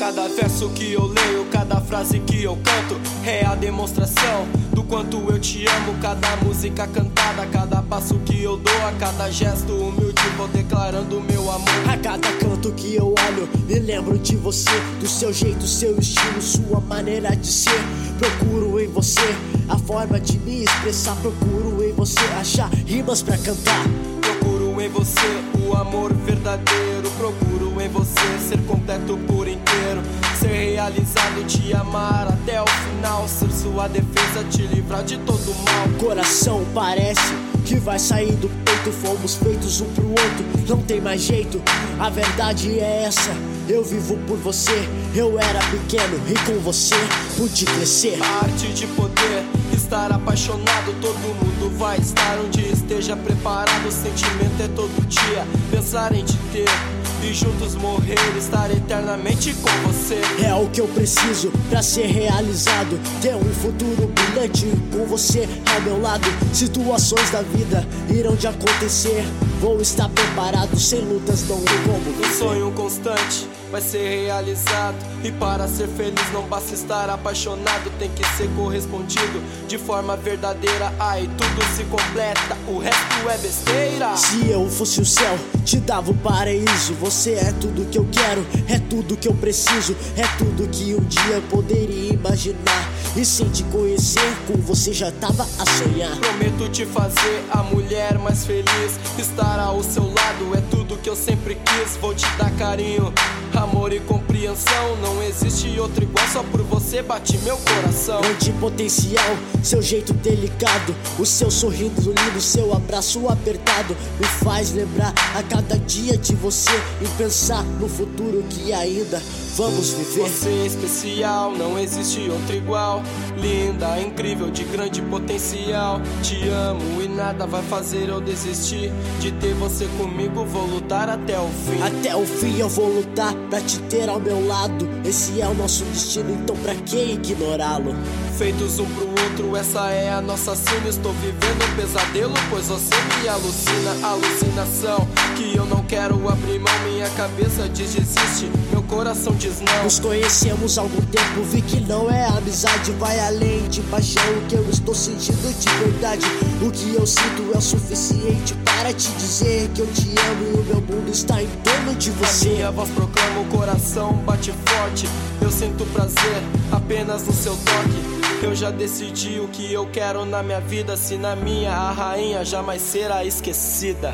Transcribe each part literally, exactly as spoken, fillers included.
Cada verso que eu leio, cada frase que eu canto é a demonstração do quanto eu te amo. Cada música cantada, cada passo que eu dou, a cada gesto humilde vou declarando meu amor. A cada canto que eu olho, me lembro de você, do seu jeito, seu estilo, sua maneira de ser. Procuro em você a forma de me expressar, procuro em você achar rimas pra cantar. Procuro em você o amor verdadeiro, procuro em você ser completo por inteiro, ser realizado, te amar até o final, ser sua defesa, te livrar de todo mal. Coração parece que vai sair do peito, fomos feitos um pro outro, não tem mais jeito, a verdade é essa. Eu vivo por você, eu era pequeno e com você pude crescer. A arte de poder estar apaixonado, todo mundo vai estar onde esteja preparado. O sentimento é todo dia pensar em te ter e juntos morrer, estar eternamente com você. É o que eu preciso pra ser realizado, ter um futuro brilhante com você ao meu lado. Situações da vida irão de acontecer, vou estar preparado, sem lutas não tem como viver. Um sonho constante vai ser realizado, e para ser feliz não basta estar apaixonado, tem que ser correspondido de forma verdadeira. Aí tudo se completa, o resto é besteira. Se eu fosse o céu, te dava o paraíso. Você é tudo que eu quero, é tudo que eu preciso, é tudo que um dia poderia imaginar. E sem te conhecer, com você já tava a sonhar. Prometo te fazer a mulher mais feliz, estar ao seu lado é tudo que eu sempre quis. Vou te dar carinho, amor e compreensão, não existe outro igual, só por você bate meu coração. Grande potencial, seu jeito delicado, o seu sorriso lindo, seu abraço apertado, me faz lembrar a cada dia de você e pensar no futuro que ainda vamos viver. Você é especial, não existe outro igual, linda, incrível, de grande potencial. Te amo e nada vai fazer eu desistir de ter você comigo, vou lutar até o fim. Até o fim eu vou lutar pra te ter ao meu lado, esse é o nosso destino, então pra que ignorá-lo? Feitos um pro outro, essa é a nossa cena. Estou vivendo um pesadelo, pois você me alucina. Alucinação que eu não quero abrir mão, minha cabeça diz desiste, meu coração diz não. Nos conhecemos há algum tempo, vi que não é amizade, vai além de paixão. O que eu estou sentindo de verdade, o que eu sinto é o suficiente para te dizer que eu te amo e o meu mundo está em torno de você. A minha voz proclama, o coração bate forte, eu sinto prazer apenas no seu toque. Eu já decidi o que eu quero na minha vida, se na minha a rainha jamais será esquecida,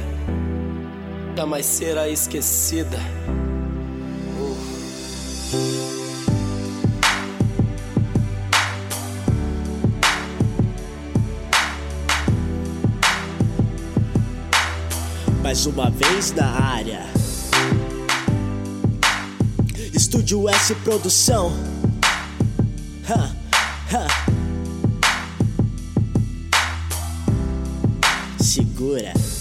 jamais será esquecida. uh. Mais uma vez na área, Estúdio S Produção. Ha, ha. Segura.